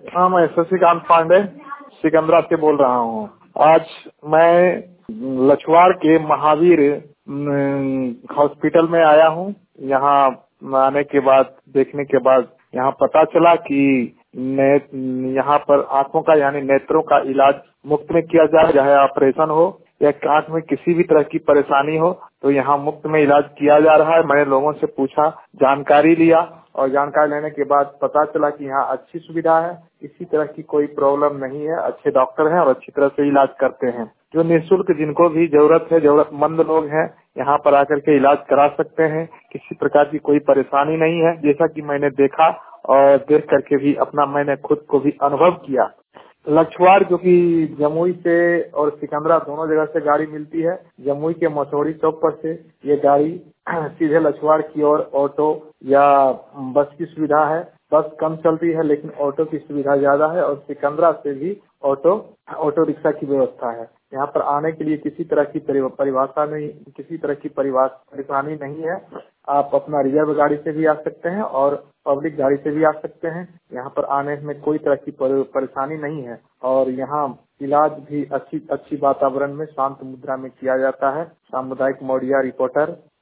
हाँ, मैं शशिकांत पांडे सिकंदरा से बोल रहा हूँ। आज मैं लछवाड़ के महावीर हॉस्पिटल में आया हूँ। यहाँ आने के बाद देखने के बाद यहाँ पता चला कि यहाँ पर आंखों का यानी नेत्रों का इलाज मुफ्त में किया जाए, चाहे ऑपरेशन हो या आंख में किसी भी तरह की परेशानी हो तो यहाँ मुफ्त में इलाज किया जा रहा है। मैंने लोगों से पूछा, जानकारी लिया और जानकारी लेने के बाद पता चला कि यहाँ अच्छी सुविधा है, किसी तरह की कोई प्रॉब्लम नहीं है, अच्छे डॉक्टर हैं और अच्छी तरह से इलाज करते हैं। जो निःशुल्क जिनको भी जरूरत है, जरूरतमंद लोग हैं, यहाँ पर आकर के इलाज करा सकते हैं। किसी प्रकार की कोई परेशानी नहीं है, जैसा कि मैंने देखा और देख करके भी अपना मैंने खुद को भी अनुभव किया। लछवाड़ जो कि जमुई से और सिकंदरा दोनों जगह से गाड़ी मिलती है। जमुई के मसौड़ी चौक पर से ये गाड़ी सीधे लछवाड़ की ओर ऑटो या बस की सुविधा है। बस कम चलती है लेकिन ऑटो की सुविधा ज्यादा है और सिकंदरा से भी ऑटो रिक्शा की व्यवस्था है। यहाँ पर आने के लिए किसी तरह की परिभाषा नहीं, किसी तरह की परेशानी नहीं है। आप अपना रिजर्व गाड़ी से भी आ सकते हैं और पब्लिक गाड़ी से भी आ सकते हैं। यहाँ पर आने में कोई तरह की परेशानी नहीं है और यहाँ इलाज भी अच्छी वातावरण में शांत मुद्रा में किया जाता है। सामुदायिक मोडिया रिपोर्टर